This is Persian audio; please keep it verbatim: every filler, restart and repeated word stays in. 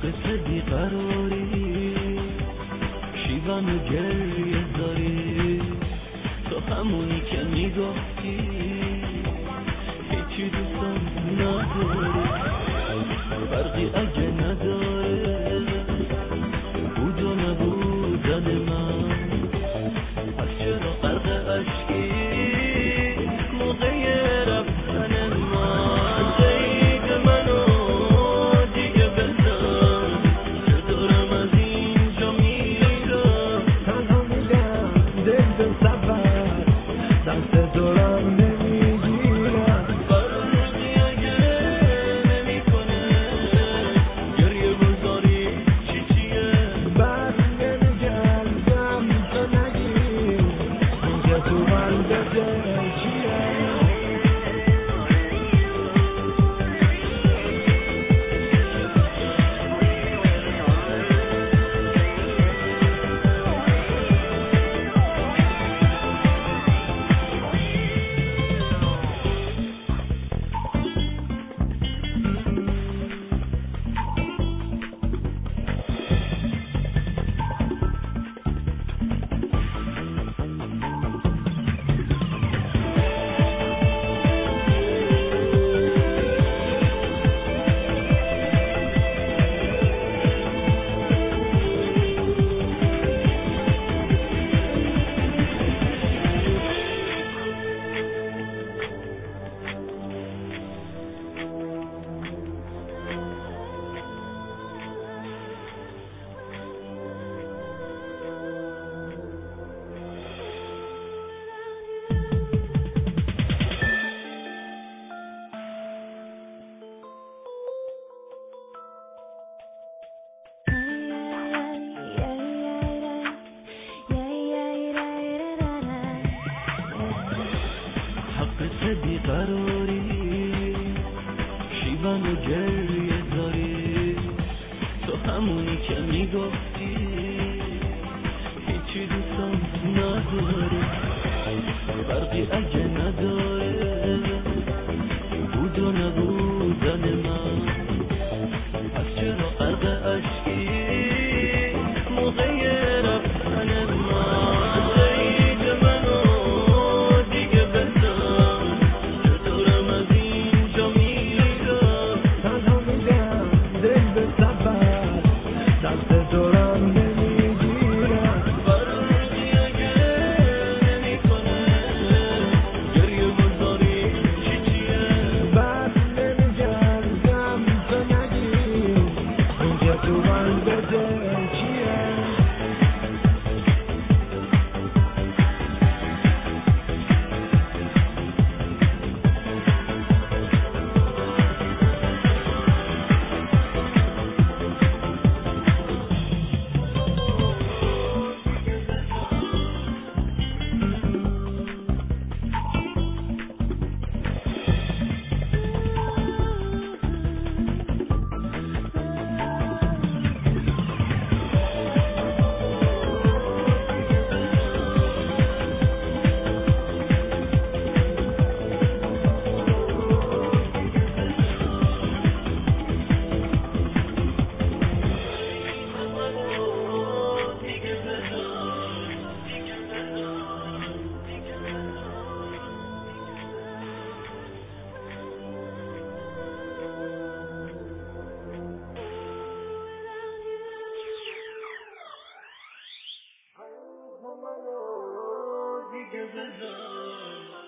قصه بیقراری شیون و گریه داری تو همونی که میگفتی هیچی دوستم نداری فرقی اگه نداره بود و نبودن من پس چرا غرق عشقی موقع رفتن من قید منو دیگه بزن چه دارم از اینجا میرم تنها میدم دل به سفر دست دارم نمیگیرم فرقی اگه نمیکنه گریه گذاری چی چیه بس نمیگردم تو نگیر اینجا تو قلبت چیه حقت بیقراری شیون و گریه داری تو همونی که میگفتی هیچی دوستم نداری فرقی اگه نداره بود و نبودن من پس چرا غرق عشقی موقع رفتن من قید منو دیگه بزن چه دارم از اینجا میرم تنها میدم دل به سفر دست دارم نمیگیرم فرقی اگه نمیکنه گریه گذاری چی چیه بس نمیگردم تو نگیر اینجا تو قلبت چیه دیگه بزن